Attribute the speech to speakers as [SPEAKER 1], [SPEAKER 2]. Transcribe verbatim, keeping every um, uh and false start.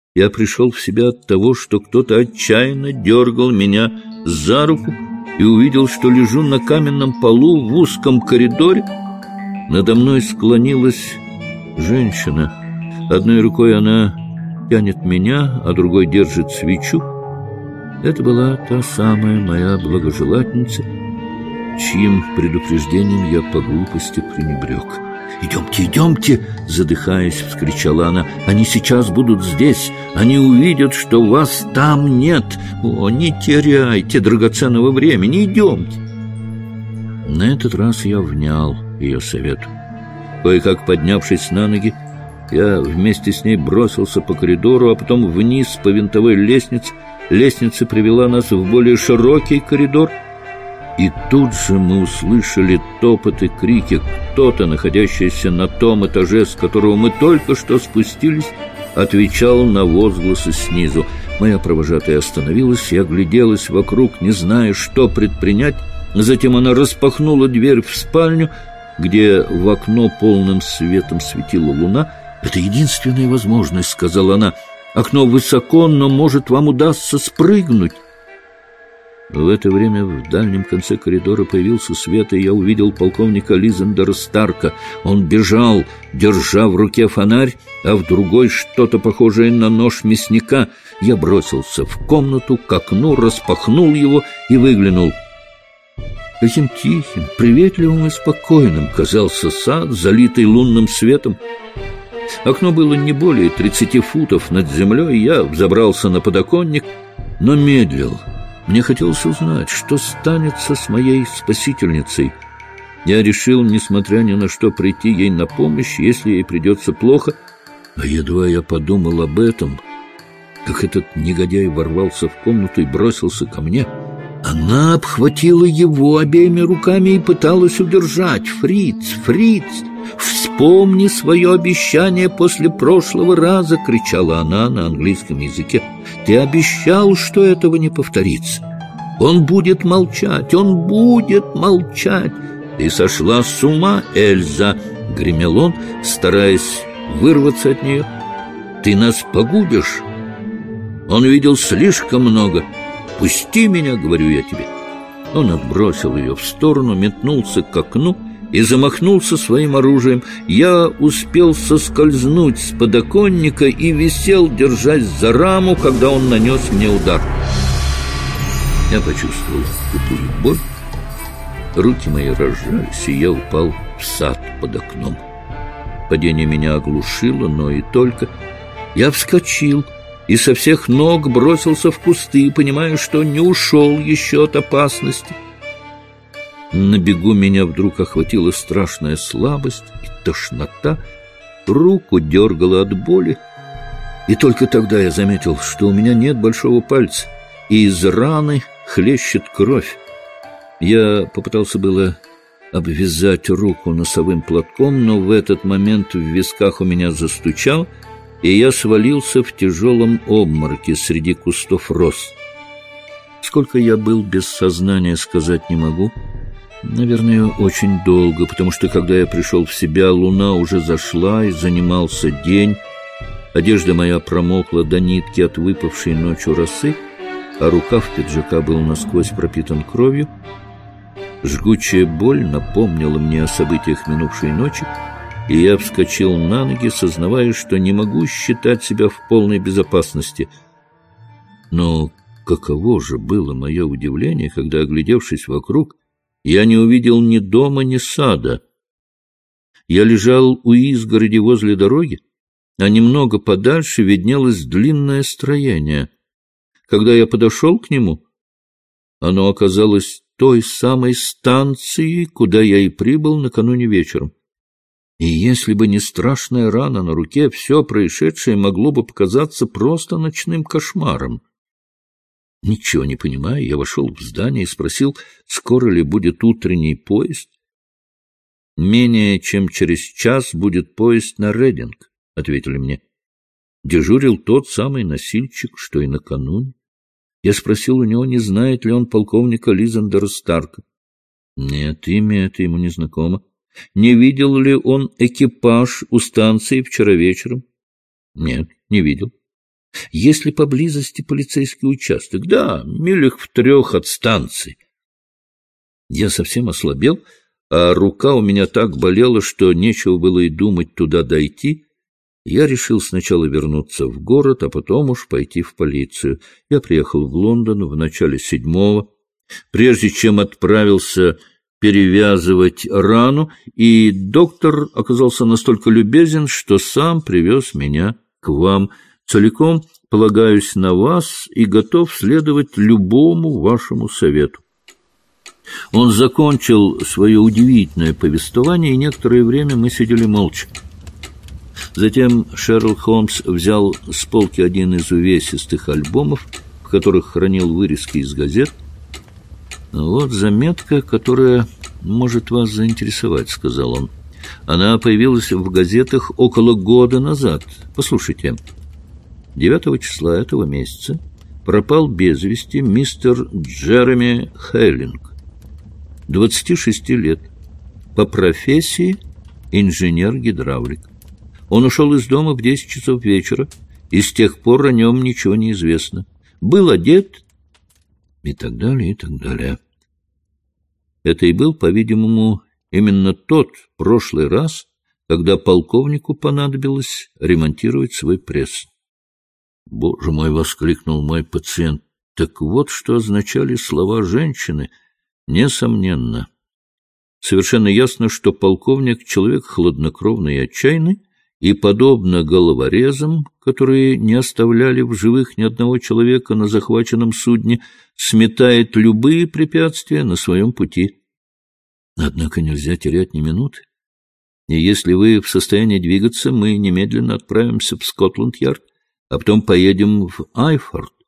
[SPEAKER 1] Я пришел в себя от того, что кто-то отчаянно дергал меня за руку и увидел, что лежу на каменном полу в узком коридоре. Надо мной склонилась женщина. Одной рукой она тянет меня, а другой держит свечу. Это была та самая моя благожелательница, чьим предупреждением я по глупости пренебрег. «Идемте, идемте!» — задыхаясь, вскричала она. «Они сейчас будут здесь. Они увидят, что вас там нет. О, не теряйте драгоценного времени. Идемте!» На этот раз я внял ее совету. Кое-как поднявшись на ноги, я вместе с ней бросился по коридору, а потом вниз по винтовой лестнице. Лестница привела нас в более широкий коридор. И тут же мы услышали топот и крики. Кто-то, находящийся на том этаже, с которого мы только что спустились, отвечал на возгласы снизу. Моя провожатая остановилась и огляделась вокруг, не зная, что предпринять. Затем она распахнула дверь в спальню, где в окно полным светом светила луна. «Это единственная возможность», — сказала она. «Окно высоко, но, может, вам удастся спрыгнуть». В это время в дальнем конце коридора появился свет, и я увидел полковника Лизендера Старка. Он бежал, держа в руке фонарь, а в другой что-то похожее на нож мясника. Я бросился в комнату, к окну, распахнул его и выглянул. Каким тихим, приветливым и спокойным казался сад, залитый лунным светом. Окно было не более тридцати футов над землей, и я взобрался на подоконник, но медлил. Мне хотелось узнать, что станется с моей спасительницей. Я решил, несмотря ни на что, прийти ей на помощь, если ей придется плохо. А едва я подумал об этом, как этот негодяй ворвался в комнату и бросился ко мне. Она обхватила его обеими руками и пыталась удержать. «Фриц, Фриц, вспомни свое обещание после прошлого раза!» — кричала она на английском языке. «Ты обещал, что этого не повторится. Он будет молчать, он будет молчать!» «Ты сошла с ума, Эльза!» — гремел он, стараясь вырваться от нее. «Ты нас погубишь! Он видел слишком много. Пусти меня, говорю я тебе!» Он отбросил ее в сторону, метнулся к окну и замахнулся своим оружием. Я успел соскользнуть с подоконника и висел, держась за раму, когда он нанес мне удар. Я почувствовал тупую боль. Руки мои разжались, и я упал в сад под окном. Падение меня оглушило, но и только. Я вскочил и со всех ног бросился в кусты, понимая, что не ушел еще от опасности. На бегу меня вдруг охватила страшная слабость и тошнота, руку дергало от боли, и только тогда я заметил, что у меня нет большого пальца, и из раны хлещет кровь. Я попытался было обвязать руку носовым платком, но в этот момент в висках у меня застучал, и я свалился в тяжелом обмороке среди кустов роз. Сколько я был без сознания, сказать не могу. Наверное, очень долго, потому что, когда я пришел в себя, луна уже зашла, и занимался день. Одежда моя промокла до нитки от выпавшей ночью росы, а рукав пиджака был насквозь пропитан кровью. Жгучая боль напомнила мне о событиях минувшей ночи, и я вскочил на ноги, сознавая, что не могу считать себя в полной безопасности. Но каково же было мое удивление, когда, оглядевшись вокруг, я не увидел ни дома, ни сада. Я лежал у изгороди возле дороги, а немного подальше виднелось длинное строение. Когда я подошел к нему, оно оказалось той самой станцией, куда я и прибыл накануне вечером. И если бы не страшная рана на руке, все происшедшее могло бы показаться просто ночным кошмаром. Ничего не понимая, я вошел в здание и спросил, скоро ли будет утренний поезд. «Менее чем через час будет поезд на Рейдинг», — ответили мне. Дежурил тот самый носильщик, что и накануне. Я спросил у него, не знает ли он полковника Лизендера Старка. Нет, имя это ему не знакомо. Не видел ли он экипаж у станции вчера вечером? Нет, не видел. Есть ли поблизости полицейский участок? Да, милях в трех от станции. Я совсем ослабел, а рука у меня так болела, что нечего было и думать туда дойти. Я решил сначала вернуться в город, а потом уж пойти в полицию. Я приехал в Лондон в начале седьмого. Прежде чем отправился перевязывать рану, и доктор оказался настолько любезен, что сам привез меня к вам. Целиком полагаюсь на вас и готов следовать любому вашему совету. Он закончил свое удивительное повествование, и некоторое время мы сидели молча. Затем Шерлок Холмс взял с полки один из увесистых альбомов, в которых хранил вырезки из газет. «Вот заметка, которая может вас заинтересовать», — сказал он. «Она появилась в газетах около года назад. Послушайте. девятого числа этого месяца пропал без вести мистер Джереми Хейлинг, двадцати шести лет, по профессии инженер-гидравлик. Он ушел из дома в десять часов вечера, и с тех пор о нем ничего не известно. Был одет...» И так далее, и так далее. Это и был, по-видимому, именно тот прошлый раз, когда полковнику понадобилось ремонтировать свой пресс. «Боже мой!» — воскликнул мой пациент. «Так вот, что означали слова женщины. Несомненно. Совершенно ясно, что полковник — человек хладнокровный и отчаянный, и, подобно головорезам, которые не оставляли в живых ни одного человека на захваченном судне, сметает любые препятствия на своем пути. Однако нельзя терять ни минуты. И если вы в состоянии двигаться, мы немедленно отправимся в Скотланд-Ярд, а потом поедем в Айфорд.